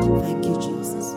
Thank you, Jesus.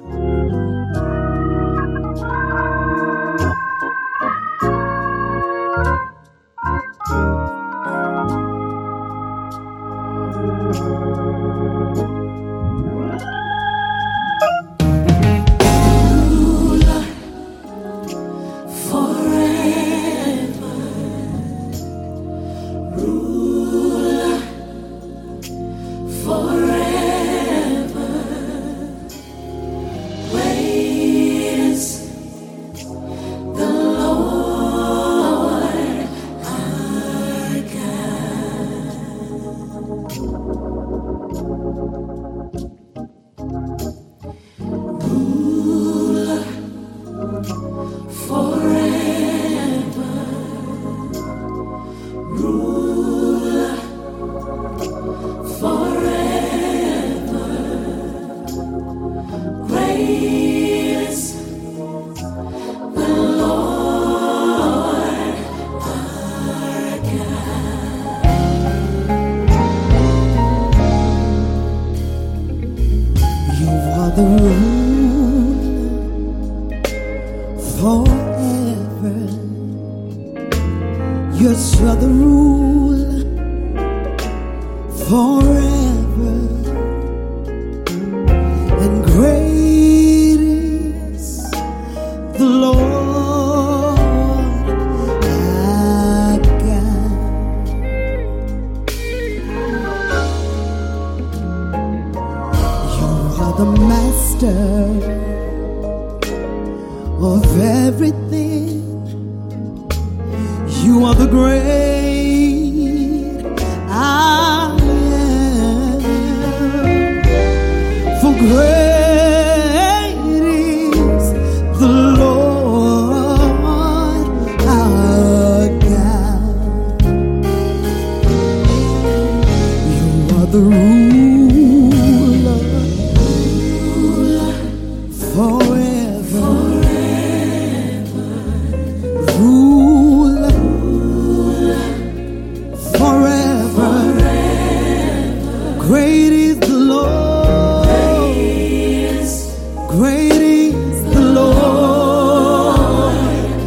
The rule forever. Yes, you're the rule forever. And great is the Lord our God. You are the master of everything. You are the great I am. For great is the Lord our God. You are the ruler forever. Ruler forever. Great is the Lord. Great is the Lord.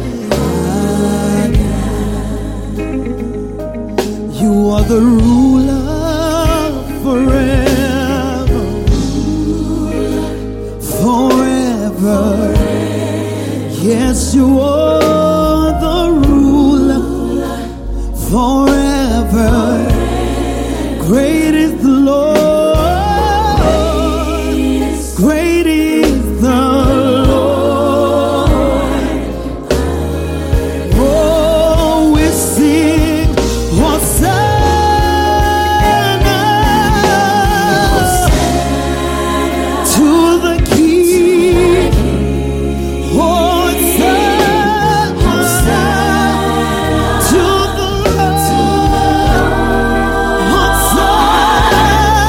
You are the ruler forever. Forever. Yes, you are the ruler forever. Great is the Lord. Great is the Lord. Oh, we sing Hosanna to the King. Hosanna to the Lord. Hosanna.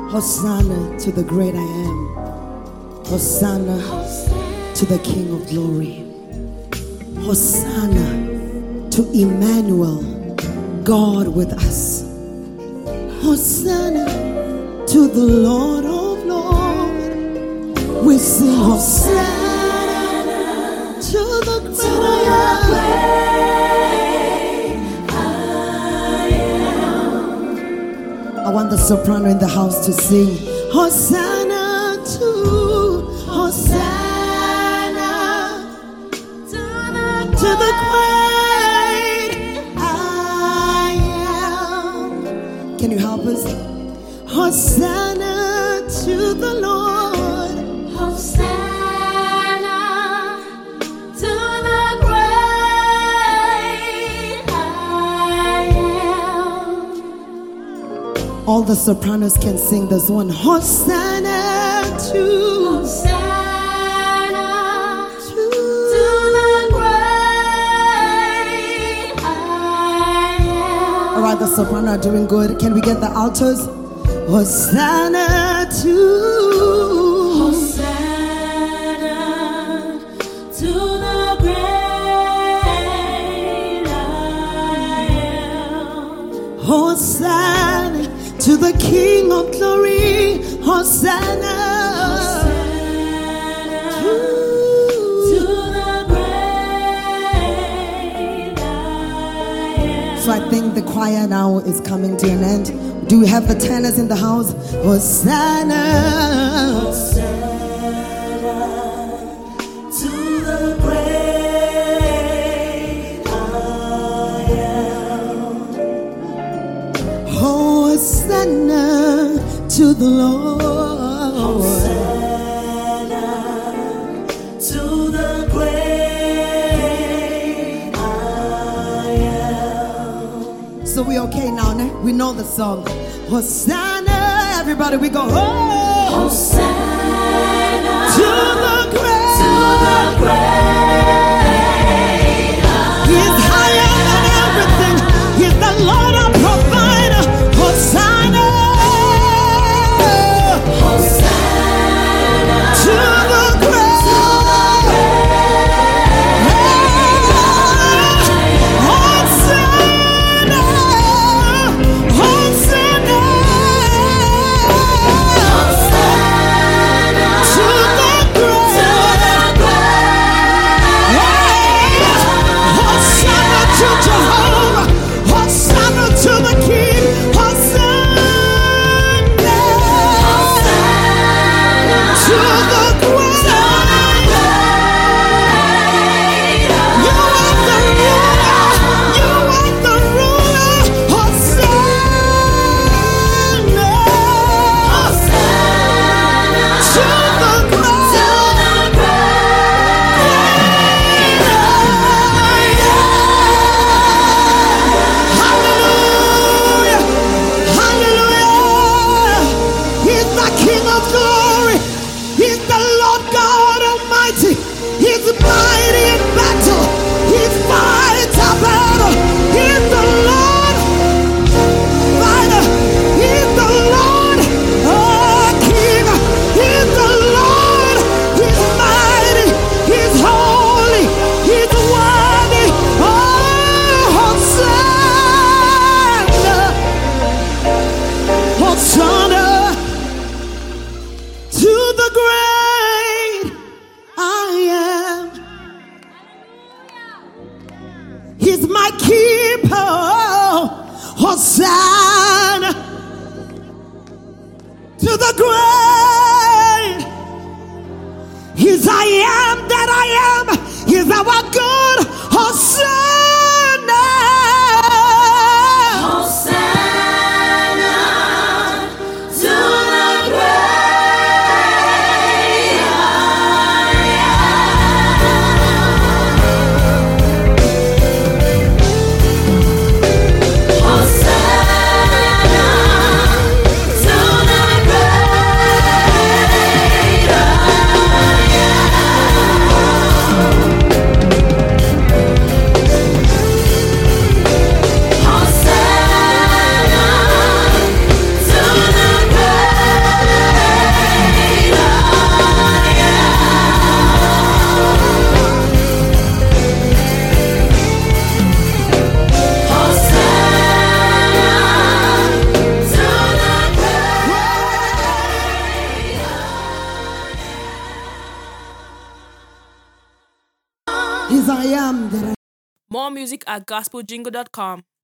Hosanna to the great I am. Hosanna to the King of glory. Hosanna to Emmanuel, God with us. Hosanna to the Lord of Lords. We sing Hosanna to the great I am. I want the soprano in the house to sing Hosanna to the great I am. Can you help us? Hosanna to the Lord. Hosanna to the great I am. All the sopranos can sing this one. Hosanna to the soprano are doing good. Can we get the altos? Hosanna to the great I am. Hosanna to the King of glory. Hosanna to the great I am. So I think the choir now is coming to an end. Do we have the tenors in the house? Hosanna, Hosanna to the great I am. Hosanna to the Lord. Hosanna to the great I am. So we okay now, né? We know the song. Hosanna, everybody, we go. Oh, Hosanna to the great. He's higher than everything. He's the Lord our provider. Hosanna, Hosanna to the great. Hosanna, Hosanna. Hosanna to the great. He's I am that I am. He's our God. Hosanna. Hosanna to the great I am. Hosanna to the great I am. more music at gospeljingle.com.